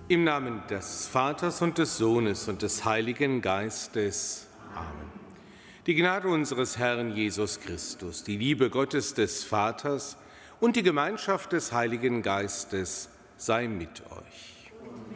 Im Namen des Vaters und des Sohnes und des Heiligen Geistes. Amen. Die Gnade unseres Herrn Jesus Christus, die Liebe Gottes des Vaters und die Gemeinschaft des Heiligen Geistes sei mit euch.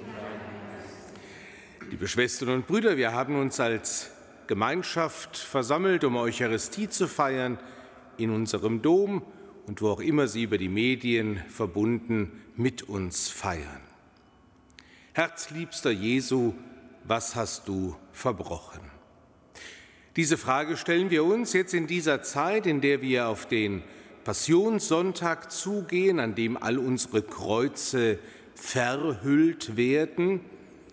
Liebe Schwestern und Brüder, wir haben uns als Gemeinschaft versammelt, um Eucharistie zu feiern in unserem Dom und wo auch immer Sie über die Medien verbunden mit uns feiern. Herzliebster Jesu, was hast du verbrochen? Diese Frage stellen wir uns jetzt in dieser Zeit, in der wir auf den Passionssonntag zugehen, an dem all unsere Kreuze verhüllt werden,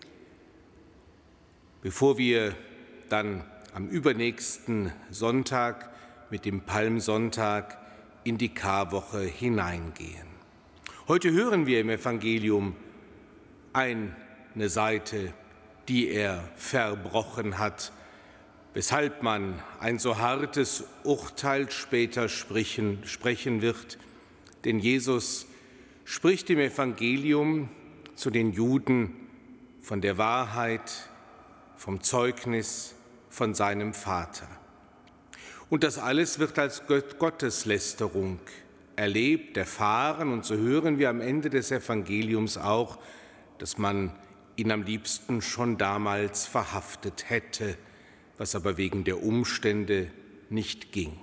bevor wir dann am übernächsten Sonntag mit dem Palmsonntag in die Karwoche hineingehen. Heute hören wir im Evangelium eine Seite, die er verbrochen hat, weshalb man ein so hartes Urteil später sprechen wird. Denn Jesus spricht im Evangelium zu den Juden von der Wahrheit, vom Zeugnis, von seinem Vater. Und das alles wird als Gotteslästerung erlebt, erfahren. Und so hören wir am Ende des Evangeliums auch, dass man ihn am liebsten schon damals verhaftet hätte, was aber wegen der Umstände nicht ging.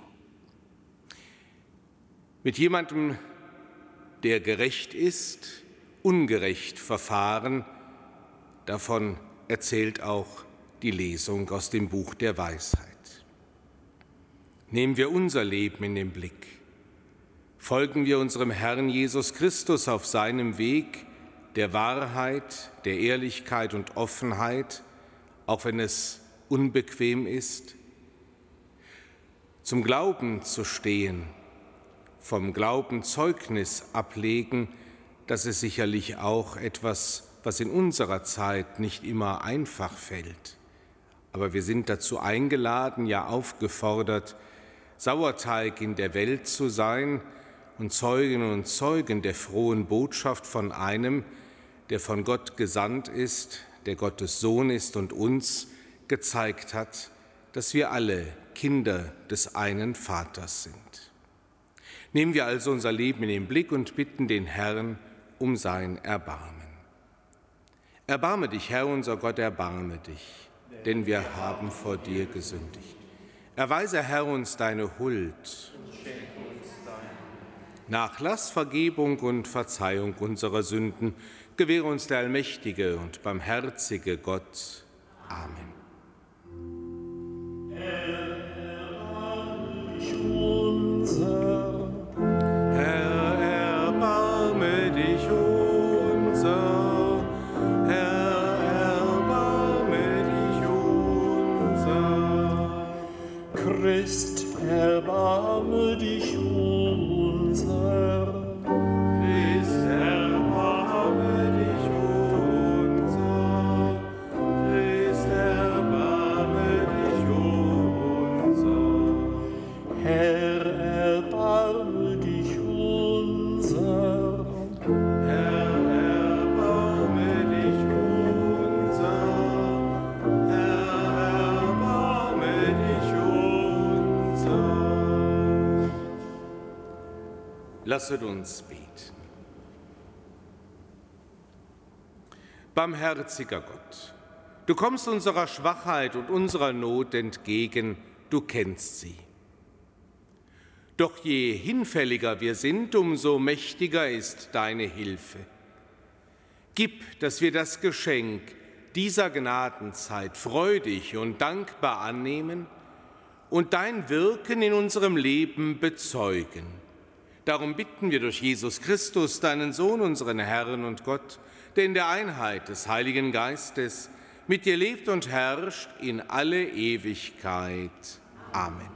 Mit jemandem, der gerecht ist, ungerecht verfahren, davon erzählt auch die Lesung aus dem Buch der Weisheit. Nehmen wir unser Leben in den Blick. Folgen wir unserem Herrn Jesus Christus auf seinem Weg der Wahrheit, der Ehrlichkeit und Offenheit, auch wenn es unbequem ist. Zum Glauben zu stehen, vom Glauben Zeugnis ablegen, das ist sicherlich auch etwas, was in unserer Zeit nicht immer einfach fällt. Aber wir sind dazu eingeladen, ja aufgefordert, Sauerteig in der Welt zu sein und Zeuginnen und Zeugen der frohen Botschaft von einem, der von Gott gesandt ist, der Gottes Sohn ist und uns gezeigt hat, dass wir alle Kinder des einen Vaters sind. Nehmen wir also unser Leben in den Blick und bitten den Herrn um sein Erbarmen. Erbarme dich, Herr unser Gott, erbarme dich, denn wir haben vor dir gesündigt. Erweise, Herr, uns deine Huld. Nachlass, Vergebung und Verzeihung unserer Sünden gewähre uns der allmächtige und barmherzige Gott. Amen. Herr, erbarme dich unser. Herr, erbarme dich unser. Christ, erbarme dich unser. Christ, erbarme dich unser. Christ, erbarme dich unser. Herr, erbarme dich unser. Herr, erbarme dich unser. Herr, erbarme dich unser. Lasset uns beten. Barmherziger Gott, du kommst unserer Schwachheit und unserer Not entgegen, du kennst sie. Doch je hinfälliger wir sind, umso mächtiger ist deine Hilfe. Gib, dass wir das Geschenk dieser Gnadenzeit freudig und dankbar annehmen und dein Wirken in unserem Leben bezeugen. Darum bitten wir durch Jesus Christus, deinen Sohn, unseren Herrn und Gott, der in der Einheit des Heiligen Geistes mit dir lebt und herrscht in alle Ewigkeit. Amen.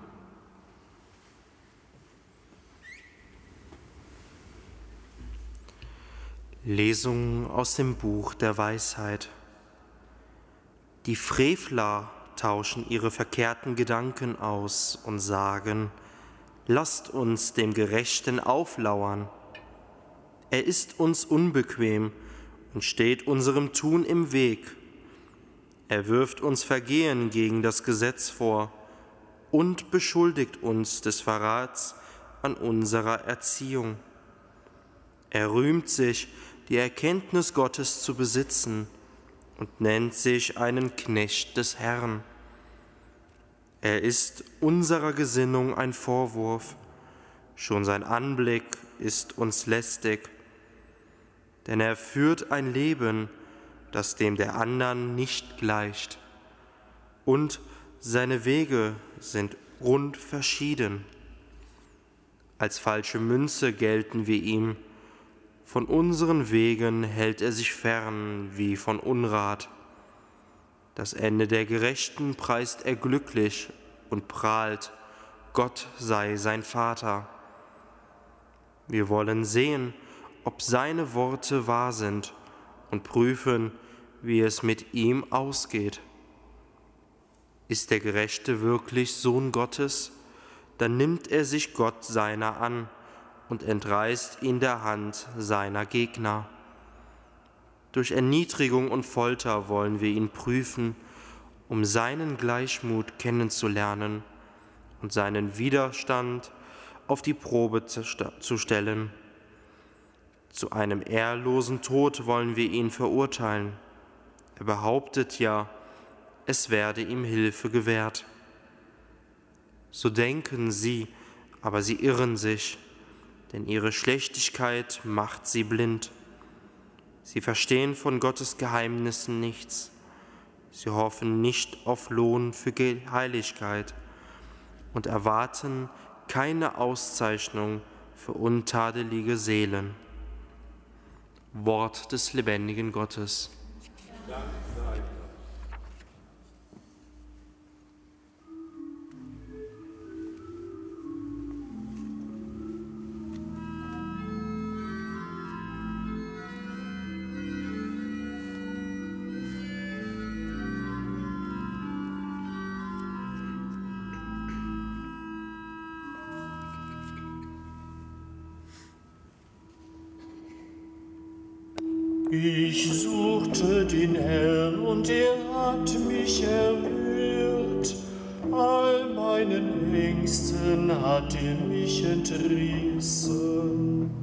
Lesung aus dem Buch der Weisheit. Die Frevler tauschen ihre verkehrten Gedanken aus und sagen: Lasst uns dem Gerechten auflauern. Er ist uns unbequem und steht unserem Tun im Weg. Er wirft uns Vergehen gegen das Gesetz vor und beschuldigt uns des Verrats an unserer Erziehung. Er rühmt sich, die Erkenntnis Gottes zu besitzen und nennt sich einen Knecht des Herrn. Er ist unserer Gesinnung ein Vorwurf, schon sein Anblick ist uns lästig, denn er führt ein Leben, das dem der anderen nicht gleicht, und seine Wege sind grundverschieden. Als falsche Münze gelten wir ihm, von unseren Wegen hält er sich fern wie von Unrat. Das Ende der Gerechten preist er glücklich und prahlt, Gott sei sein Vater. Wir wollen sehen, ob seine Worte wahr sind und prüfen, wie es mit ihm ausgeht. Ist der Gerechte wirklich Sohn Gottes, dann nimmt er sich Gott seiner an und entreißt ihn der Hand seiner Gegner. Durch Erniedrigung und Folter wollen wir ihn prüfen, um seinen Gleichmut kennenzulernen und seinen Widerstand auf die Probe zu stellen. Zu einem ehrlosen Tod wollen wir ihn verurteilen. Er behauptet ja, es werde ihm Hilfe gewährt. So denken sie, aber sie irren sich, denn ihre Schlechtigkeit macht sie blind. Sie verstehen von Gottes Geheimnissen nichts. Sie hoffen nicht auf Lohn für Heiligkeit und erwarten keine Auszeichnung für untadelige Seelen. Wort des lebendigen Gottes. Dank sei Gott. Ich suchte den Herrn und er hat mich erhört. All meinen Ängsten hat er mich entrissen.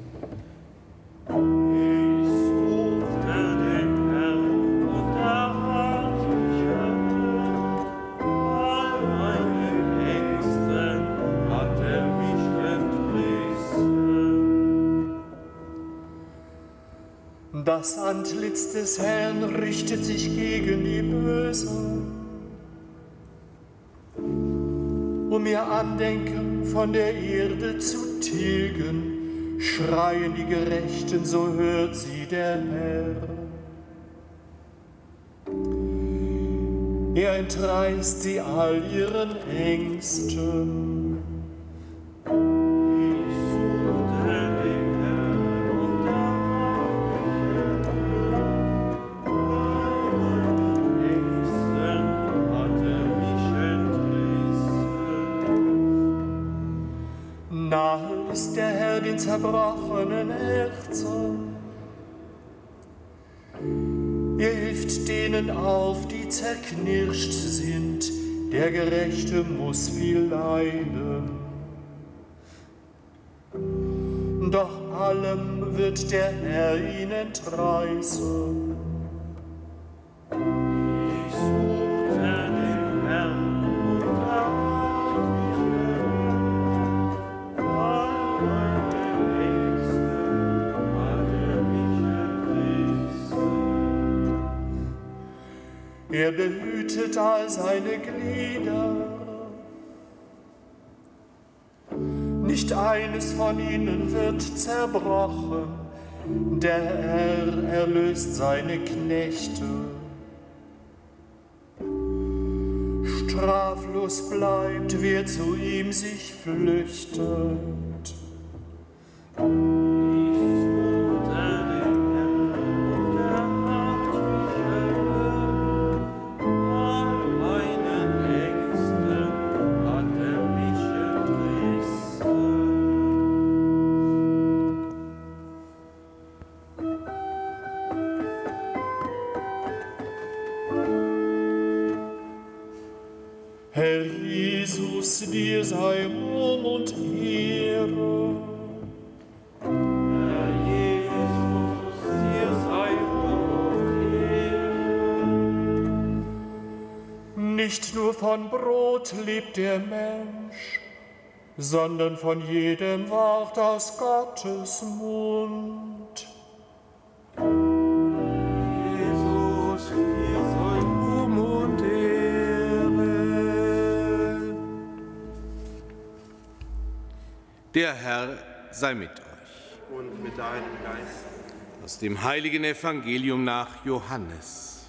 Ich suchte den Herrn und er hat mich erhört. All meinen Ängsten hat er mich entrissen. Das Antlitz des Herrn richtet sich gegen die Bösen. Um ihr Andenken von der Erde zu tilgen, schreien die Gerechten, so hört sie der Herr. Er entreißt sie all ihren Ängsten. Nahe ist der Herr den zerbrochenen Herzen. Er hilft denen auf, die zerknirscht sind. Der Gerechte muss viel leiden. Doch allem wird der Herr ihn entreißen. Ich suchte den Herrn und er hat mich erhört. All meine Ängste hat er mich entrissen. Er behütet all seine Glieder. Nicht eines von ihnen wird zerbrochen. Der Herr erlöst seine Knechte. Straflos bleibt, wer zu ihm sich flüchtet. dir sei Ruhm und Ehre. Herr Jesus, dir sei Ruhm und Ehre. Nicht nur von Brot lebt der Mensch, sondern von jedem Wort aus Gottes Mund. Jesus, dir sei Ruhm und Ehre. Der Herr sei mit euch. Und mit deinem Geist. Aus dem heiligen Evangelium nach Johannes.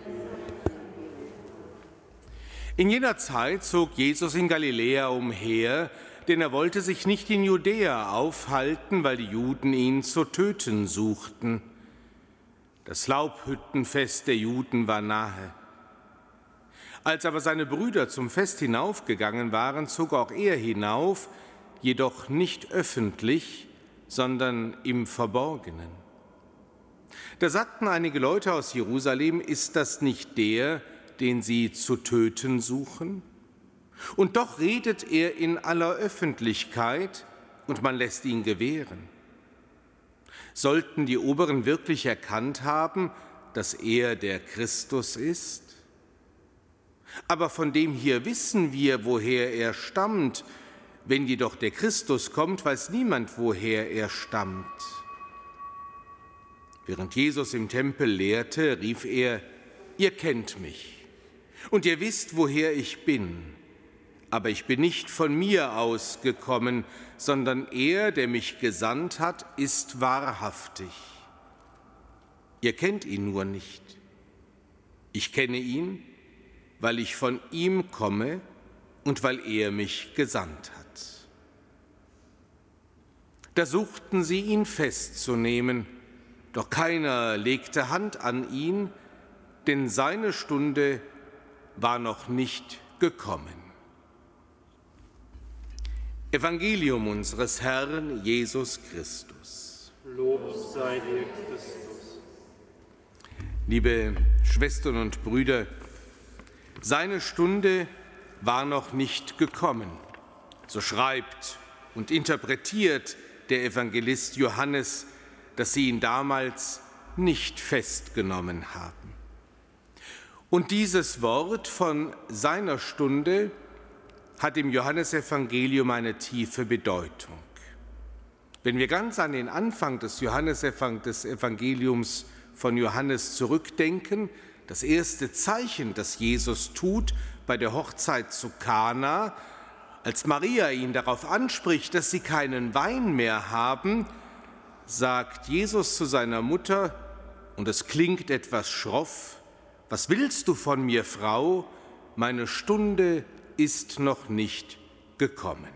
In jener Zeit zog Jesus in Galiläa umher, denn er wollte sich nicht in Judäa aufhalten, weil die Juden ihn zu töten suchten. Das Laubhüttenfest der Juden war nahe. Als aber seine Brüder zum Fest hinaufgegangen waren, zog auch er hinauf, jedoch nicht öffentlich, sondern im Verborgenen. Da sagten einige Leute aus Jerusalem, ist das nicht der, den sie zu töten suchen? Und doch redet er in aller Öffentlichkeit und man lässt ihn gewähren. Sollten die Oberen wirklich erkannt haben, dass er der Christus ist? Aber von dem hier wissen wir, woher er stammt. Wenn jedoch der Christus kommt, weiß niemand, woher er stammt. Während Jesus im Tempel lehrte, rief er, ihr kennt mich und ihr wisst, woher ich bin. Aber ich bin nicht von mir aus gekommen, sondern er, der mich gesandt hat, ist wahrhaftig. Ihr kennt ihn nur nicht. Ich kenne ihn, weil ich von ihm komme und weil er mich gesandt hat. Da suchten sie, ihn festzunehmen, doch keiner legte Hand an ihn, denn seine Stunde war noch nicht gekommen. Evangelium unseres Herrn Jesus Christus. Lob sei dir, Christus. Liebe Schwestern und Brüder, seine Stunde war noch nicht gekommen. So schreibt und interpretiert der Evangelist Johannes, dass sie ihn damals nicht festgenommen haben. Und dieses Wort von seiner Stunde hat im Johannesevangelium eine tiefe Bedeutung. Wenn wir ganz an den Anfang des Evangeliums von Johannes zurückdenken, das erste Zeichen, das Jesus tut bei der Hochzeit zu Kana, als Maria ihn darauf anspricht, dass sie keinen Wein mehr haben, sagt Jesus zu seiner Mutter, und es klingt etwas schroff, was willst du von mir, Frau? Meine Stunde ist noch nicht gekommen.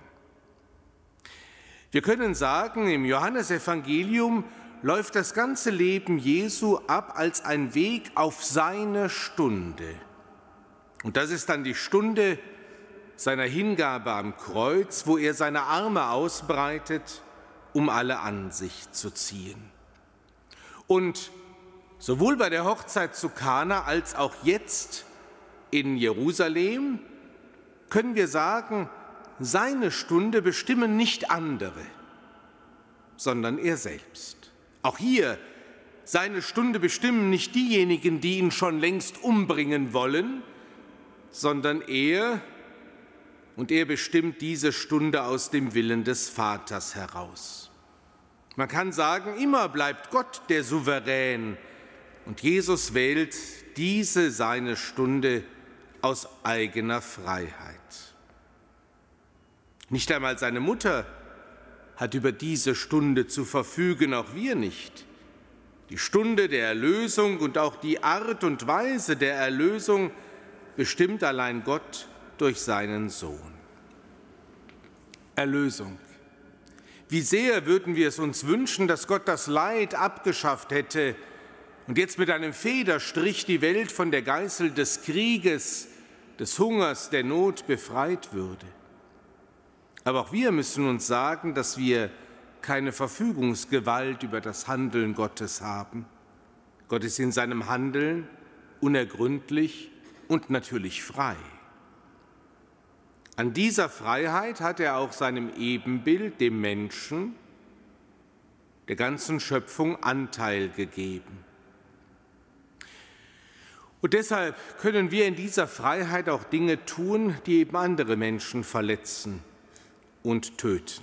Wir können sagen, im Johannesevangelium läuft das ganze Leben Jesu ab als ein Weg auf seine Stunde. Und das ist dann die Stunde seiner Hingabe am Kreuz, wo er seine Arme ausbreitet, um alle an sich zu ziehen. Und sowohl bei der Hochzeit zu Kana als auch jetzt in Jerusalem können wir sagen, seine Stunde bestimmen nicht andere, sondern er selbst. Auch hier, seine Stunde bestimmen nicht diejenigen, die ihn schon längst umbringen wollen, sondern er, und er bestimmt diese Stunde aus dem Willen des Vaters heraus. Man kann sagen, immer bleibt Gott der Souverän, und Jesus wählt diese seine Stunde aus eigener Freiheit. Nicht einmal seine Mutter hat über diese Stunde zu verfügen, auch wir nicht. Die Stunde der Erlösung und auch die Art und Weise der Erlösung bestimmt allein Gott durch seinen Sohn. Erlösung. Wie sehr würden wir es uns wünschen, dass Gott das Leid abgeschafft hätte und jetzt mit einem Federstrich die Welt von der Geißel des Krieges, des Hungers, der Not befreit würde. Aber auch wir müssen uns sagen, dass wir keine Verfügungsgewalt über das Handeln Gottes haben. Gott ist in seinem Handeln unergründlich und natürlich frei. An dieser Freiheit hat er auch seinem Ebenbild, dem Menschen, der ganzen Schöpfung Anteil gegeben. Und deshalb können wir in dieser Freiheit auch Dinge tun, die eben andere Menschen verletzen und töten.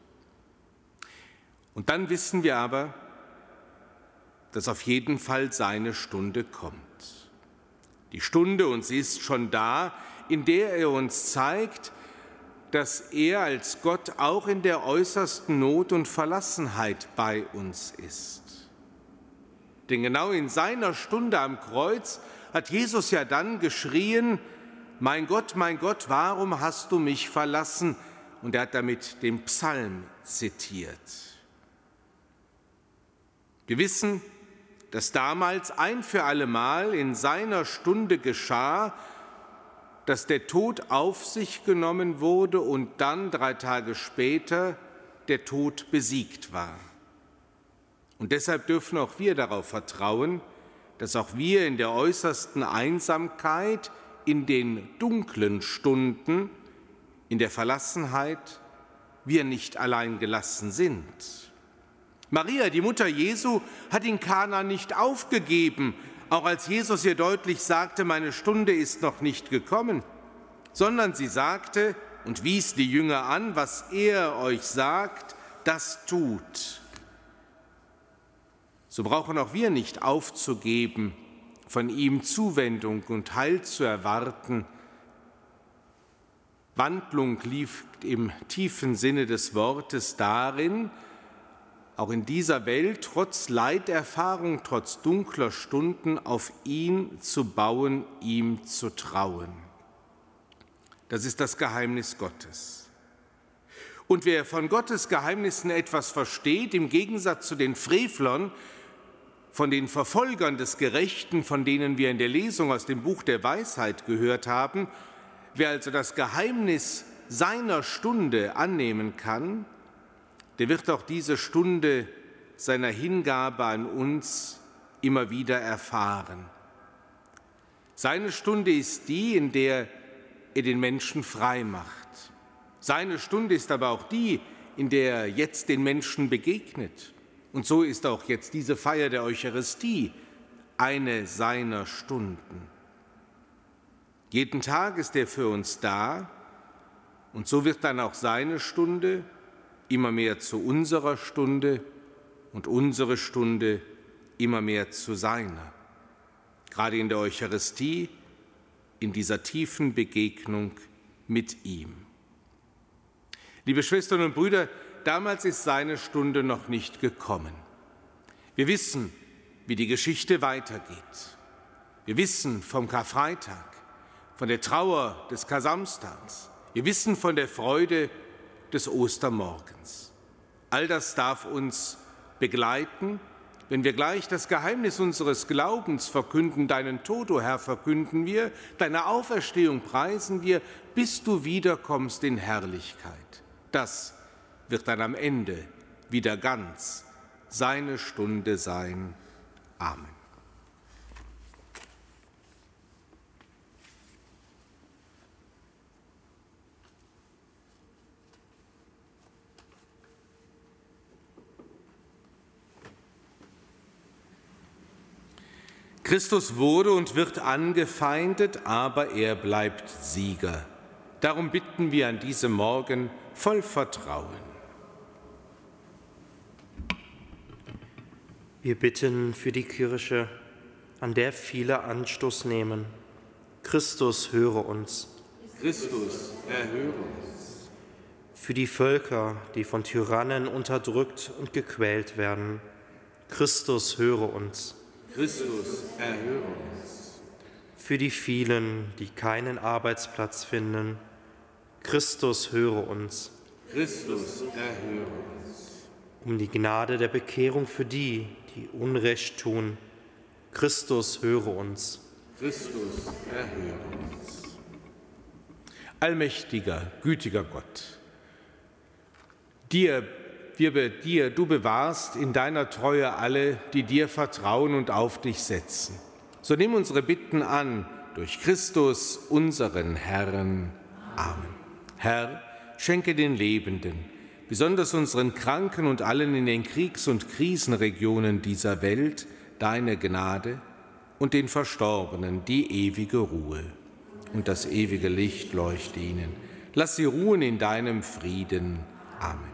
Und dann wissen wir aber, dass auf jeden Fall seine Stunde kommt. Die Stunde, und sie ist schon da, in der er uns zeigt, dass er als Gott auch in der äußersten Not und Verlassenheit bei uns ist. Denn genau in seiner Stunde am Kreuz hat Jesus ja dann geschrien: mein Gott, warum hast du mich verlassen? Und er hat damit den Psalm zitiert. Wir wissen, dass damals ein für allemal in seiner Stunde geschah, dass der Tod auf sich genommen wurde und dann 3 Tage später der Tod besiegt war. Und deshalb dürfen auch wir darauf vertrauen, dass auch wir in der äußersten Einsamkeit, in den dunklen Stunden, in der Verlassenheit, wir nicht allein gelassen sind. Maria, die Mutter Jesu, hat in Kana nicht aufgegeben, auch als Jesus ihr deutlich sagte, meine Stunde ist noch nicht gekommen, sondern sie sagte und wies die Jünger an, was er euch sagt, das tut. So brauchen auch wir nicht aufzugeben, von ihm Zuwendung und Heil zu erwarten. Wandlung liegt im tiefen Sinne des Wortes darin, auch in dieser Welt trotz Leiterfahrung, trotz dunkler Stunden auf ihn zu bauen, ihm zu trauen. Das ist das Geheimnis Gottes. Und wer von Gottes Geheimnissen etwas versteht, im Gegensatz zu den Frevlern, von den Verfolgern des Gerechten, von denen wir in der Lesung aus dem Buch der Weisheit gehört haben, wer also das Geheimnis seiner Stunde annehmen kann, der wird auch diese Stunde seiner Hingabe an uns immer wieder erfahren. Seine Stunde ist die, in der er den Menschen frei macht. Seine Stunde ist aber auch die, in der er jetzt den Menschen begegnet. Und so ist auch jetzt diese Feier der Eucharistie eine seiner Stunden. Jeden Tag ist er für uns da und so wird dann auch seine Stunde immer mehr zu unserer Stunde und unsere Stunde immer mehr zu seiner. Gerade in der Eucharistie, in dieser tiefen Begegnung mit ihm. Liebe Schwestern und Brüder, damals ist seine Stunde noch nicht gekommen. Wir wissen, wie die Geschichte weitergeht. Wir wissen vom Karfreitag, von der Trauer des Kar-Samstags. Wir wissen von der Freude des Ostermorgens. All das darf uns begleiten, wenn wir gleich das Geheimnis unseres Glaubens verkünden. Deinen Tod, o Herr, verkünden wir, deine Auferstehung preisen wir, bis du wiederkommst in Herrlichkeit. Das wird dann am Ende wieder ganz seine Stunde sein. Amen. Christus wurde und wird angefeindet, aber er bleibt Sieger. Darum bitten wir an diesem Morgen voll Vertrauen. Wir bitten für die Kirche, an der viele Anstoß nehmen. Christus, höre uns. Christus, erhöre uns. Für die Völker, die von Tyrannen unterdrückt und gequält werden. Christus, höre uns. Christus, erhöre uns. Für die vielen, die keinen Arbeitsplatz finden. Christus, höre uns. Christus, erhöre uns. Um die Gnade der Bekehrung für die, die Unrecht tun. Christus, höre uns. Christus, erhöre uns. Allmächtiger, gütiger Gott, du bewahrst in deiner Treue alle, die dir vertrauen und auf dich setzen. So nimm unsere Bitten an, durch Christus, unseren Herrn. Amen. Herr, schenke den Lebenden, besonders unseren Kranken und allen in den Kriegs- und Krisenregionen dieser Welt, deine Gnade und den Verstorbenen die ewige Ruhe. Und das ewige Licht leuchte ihnen. Lass sie ruhen in deinem Frieden. Amen.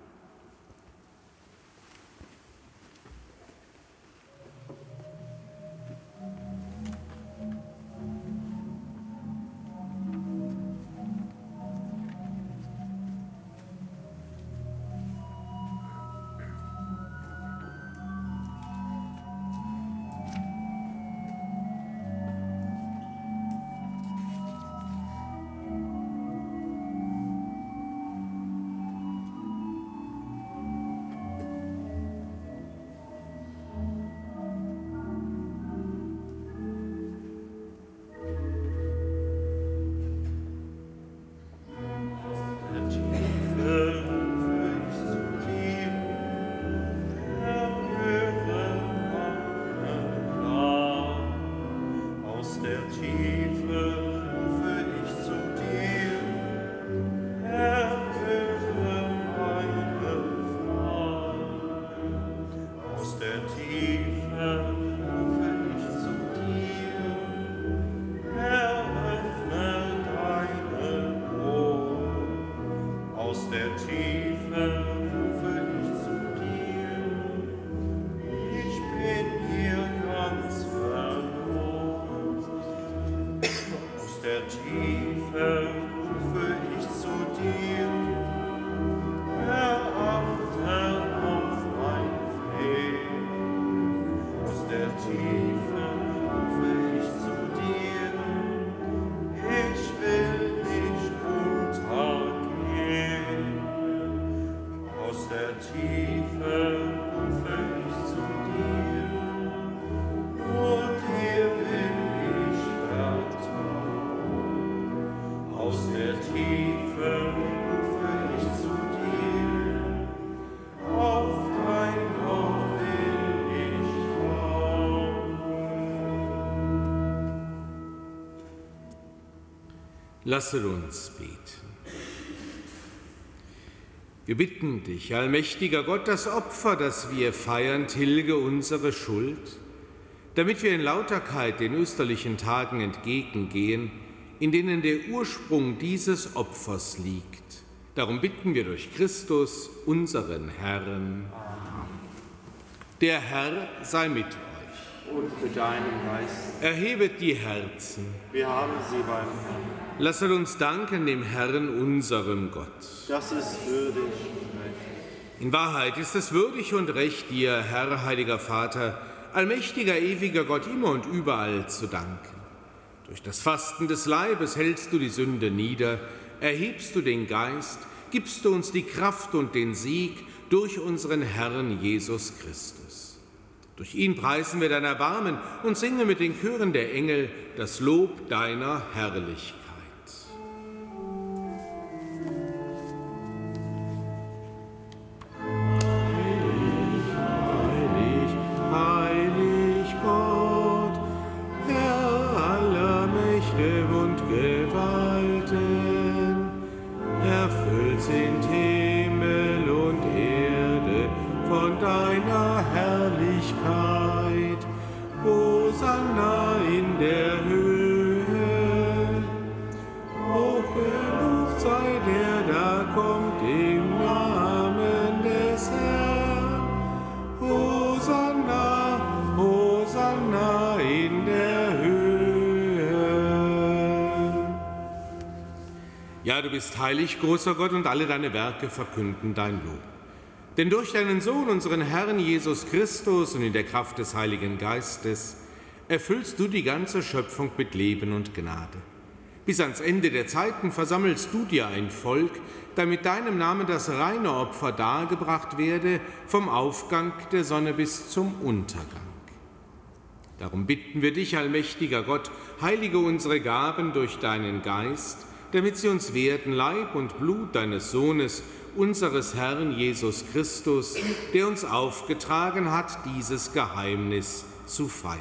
Lasset uns beten. Wir bitten dich, allmächtiger Gott, das Opfer, das wir feiern, tilge unsere Schuld, damit wir in Lauterkeit den österlichen Tagen entgegengehen, in denen der Ursprung dieses Opfers liegt. Darum bitten wir durch Christus, unseren Herrn. Amen. Der Herr sei mit euch. Und mit deinem Geist. Erhebet die Herzen. Wir haben sie beim Herrn. Lasset uns danken dem Herrn, unserem Gott. Das ist würdig und recht. In Wahrheit ist es würdig und recht, dir, Herr, heiliger Vater, allmächtiger, ewiger Gott, immer und überall zu danken. Durch das Fasten des Leibes hältst du die Sünde nieder, erhebst du den Geist, gibst du uns die Kraft und den Sieg durch unseren Herrn Jesus Christus. Durch ihn preisen wir dein Erbarmen und singen mit den Chören der Engel das Lob deiner Herrlichkeit. Ja, du bist heilig, großer Gott, und alle deine Werke verkünden dein Lob. Denn durch deinen Sohn, unseren Herrn Jesus Christus, und in der Kraft des Heiligen Geistes erfüllst du die ganze Schöpfung mit Leben und Gnade. Bis ans Ende der Zeiten versammelst du dir ein Volk, damit deinem Namen das reine Opfer dargebracht werde, vom Aufgang der Sonne bis zum Untergang. Darum bitten wir dich, allmächtiger Gott, heilige unsere Gaben durch deinen Geist, damit sie uns werden, Leib und Blut deines Sohnes, unseres Herrn Jesus Christus, der uns aufgetragen hat, dieses Geheimnis zu feiern.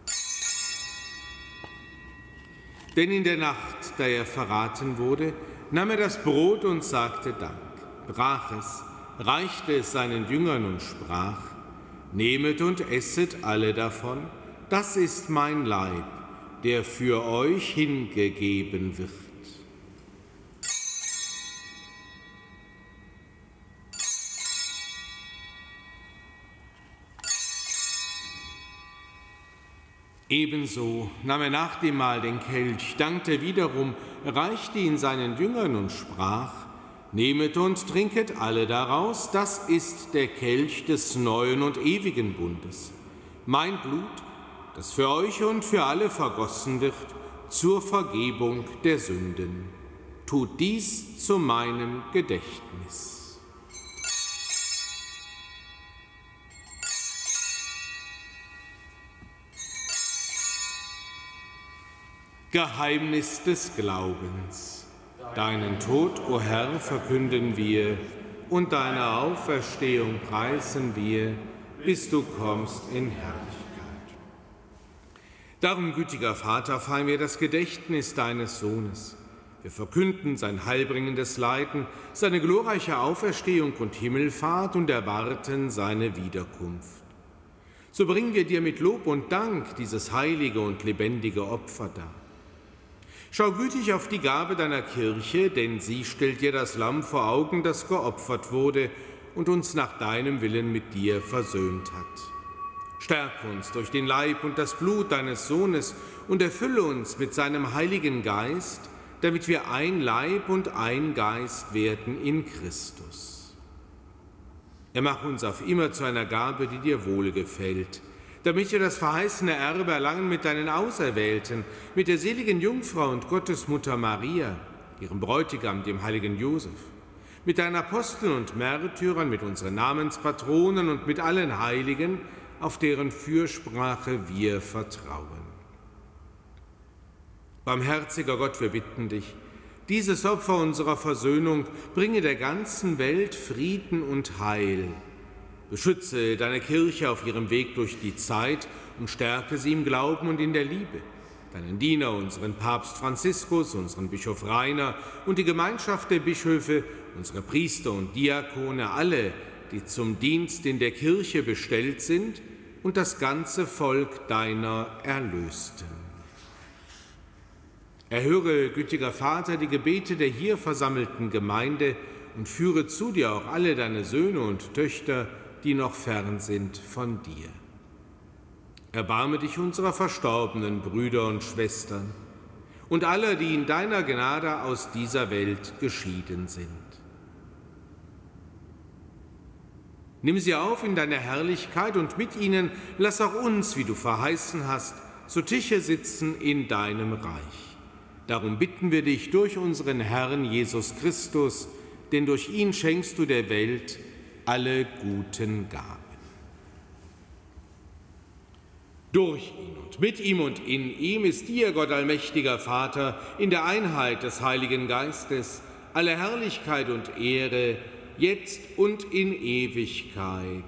Denn in der Nacht, da er verraten wurde, nahm er das Brot und sagte Dank, brach es, reichte es seinen Jüngern und sprach: Nehmet und esset alle davon, das ist mein Leib, der für euch hingegeben wird. Ebenso nahm er nach dem Mahl den Kelch, dankte wiederum, reichte ihn seinen Jüngern und sprach: Nehmet und trinket alle daraus, das ist der Kelch des neuen und ewigen Bundes. Mein Blut, das für euch und für alle vergossen wird, zur Vergebung der Sünden. Tut dies zu meinem Gedächtnis. Geheimnis des Glaubens. Deinen Tod, o Herr, verkünden wir, und deine Auferstehung preisen wir, bis du kommst in Herrlichkeit. Darum, gütiger Vater, feiern wir das Gedächtnis deines Sohnes. Wir verkünden sein heilbringendes Leiden, seine glorreiche Auferstehung und Himmelfahrt und erwarten seine Wiederkunft. So bringen wir dir mit Lob und Dank dieses heilige und lebendige Opfer dar. Schau gütig auf die Gabe deiner Kirche, denn sie stellt dir das Lamm vor Augen, das geopfert wurde und uns nach deinem Willen mit dir versöhnt hat. Stärke uns durch den Leib und das Blut deines Sohnes und erfülle uns mit seinem Heiligen Geist, damit wir ein Leib und ein Geist werden in Christus. Er mache uns auf immer zu einer Gabe, die dir wohlgefällt, damit wir das verheißene Erbe erlangen mit deinen Auserwählten, mit der seligen Jungfrau und Gottesmutter Maria, ihrem Bräutigam, dem heiligen Josef, mit deinen Aposteln und Märtyrern, mit unseren Namenspatronen und mit allen Heiligen, auf deren Fürsprache wir vertrauen. Barmherziger Gott, wir bitten dich, dieses Opfer unserer Versöhnung bringe der ganzen Welt Frieden und Heil. Beschütze deine Kirche auf ihrem Weg durch die Zeit und stärke sie im Glauben und in der Liebe. Deinen Diener, unseren Papst Franziskus, unseren Bischof Rainer und die Gemeinschaft der Bischöfe, unsere Priester und Diakone, alle, die zum Dienst in der Kirche bestellt sind, und das ganze Volk deiner Erlösten. Erhöre, gütiger Vater, die Gebete der hier versammelten Gemeinde und führe zu dir auch alle deine Söhne und Töchter, die noch fern sind von dir. Erbarme dich unserer verstorbenen Brüder und Schwestern und aller, die in deiner Gnade aus dieser Welt geschieden sind. Nimm sie auf in deine Herrlichkeit und mit ihnen lass auch uns, wie du verheißen hast, zu Tische sitzen in deinem Reich. Darum bitten wir dich durch unseren Herrn Jesus Christus, denn durch ihn schenkst du der Welt alle guten Gaben. Durch ihn und mit ihm und in ihm ist dir, Gott allmächtiger Vater, in der Einheit des Heiligen Geistes, alle Herrlichkeit und Ehre, jetzt und in Ewigkeit.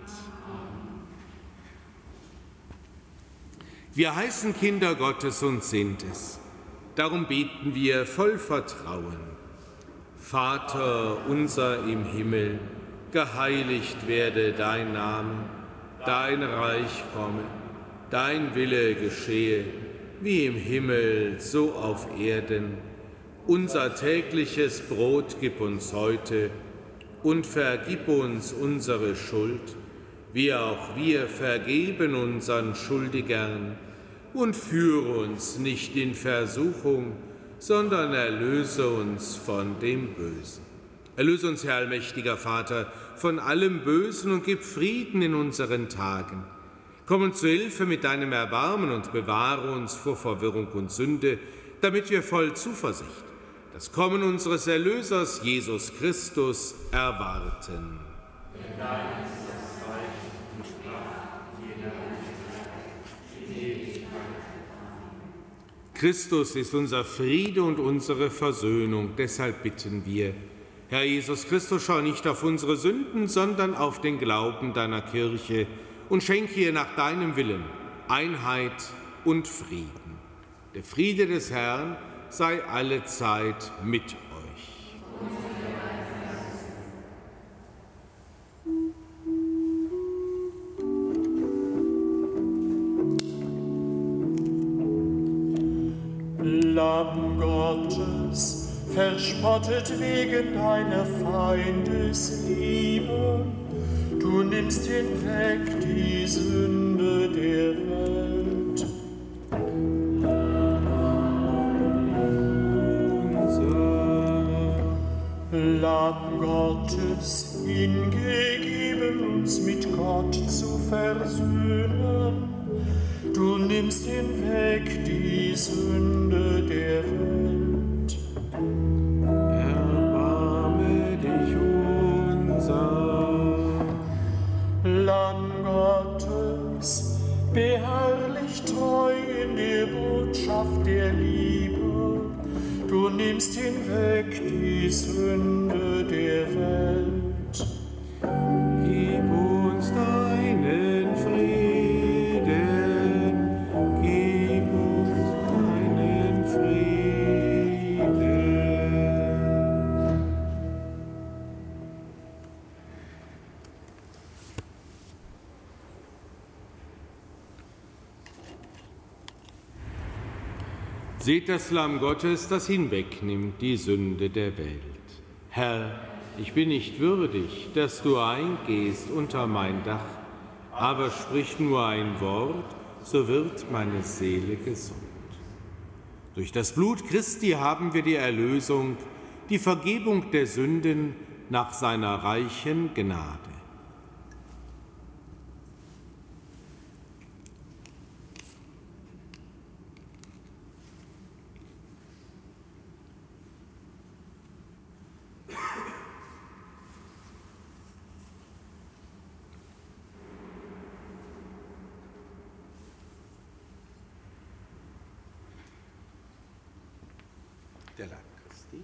Wir heißen Kinder Gottes und sind es. Darum beten wir voll Vertrauen. Vater unser im Himmel, geheiligt werde dein Name, dein Reich komme, dein Wille geschehe, wie im Himmel, so auf Erden. Unser tägliches Brot gib uns heute und vergib uns unsere Schuld, wie auch wir vergeben unseren Schuldigern. Und führe uns nicht in Versuchung, sondern erlöse uns von dem Bösen. Erlöse uns, Herr allmächtiger Vater, von allem Bösen und gib Frieden in unseren Tagen. Komm uns zu Hilfe mit deinem Erbarmen und bewahre uns vor Verwirrung und Sünde, damit wir voll Zuversicht das Kommen unseres Erlösers Jesus Christus erwarten. Denn dein ist das Reich und Kraft und Herrlichkeit in Ewigkeit. Christus ist unser Friede und unsere Versöhnung, deshalb bitten wir, Herr Jesus Christus, schau nicht auf unsere Sünden, sondern auf den Glauben deiner Kirche und schenke ihr nach deinem Willen Einheit und Frieden. Der Friede des Herrn sei allezeit mit euch. Lamm Gottes, verspottet wegen deiner Feindesliebe, du nimmst hinweg die Sünde der Welt. Lamm Gottes, hingegeben uns mit Gott zu versöhnen, du nimmst hinweg die Sünde der Welt. Erbarme dich unser. Lamm Gottes, beharrlich treu in der Botschaft der Liebe, du nimmst hinweg die Sünde der Welt. Gib uns deinen Frieden, gib uns deinen Frieden. Seht das Lamm Gottes, das hinwegnimmt die Sünde der Welt. Herr, ich bin nicht würdig, dass du eingehst unter mein Dach, aber sprich nur ein Wort, so wird meine Seele gesund. Durch das Blut Christi haben wir die Erlösung, die Vergebung der Sünden nach seiner reichen Gnade. Der Leib Christi.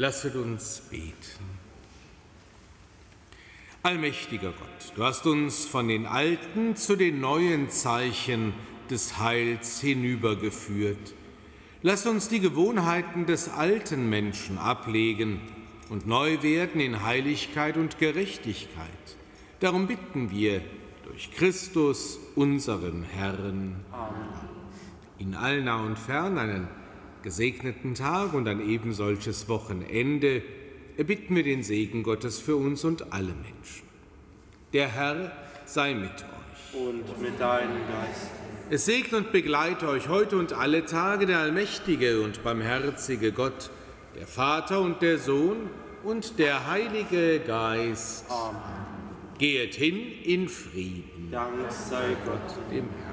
Lasset uns beten. Allmächtiger Gott, du hast uns von den alten zu den neuen Zeichen des Heils hinübergeführt. Lass uns die Gewohnheiten des alten Menschen ablegen und neu werden in Heiligkeit und Gerechtigkeit. Darum bitten wir durch Christus, unseren Herrn. Amen. In allnah und fern einen gesegneten Tag und ein ebensolches Wochenende erbitten wir den Segen Gottes für uns und alle Menschen. Der Herr sei mit euch. Und mit deinem Geist. Es segne und begleite euch heute und alle Tage der allmächtige und barmherzige Gott, der Vater und der Sohn und der Heilige Geist. Amen. Gehet hin in Frieden. Dank sei Gott. Dem Herrn.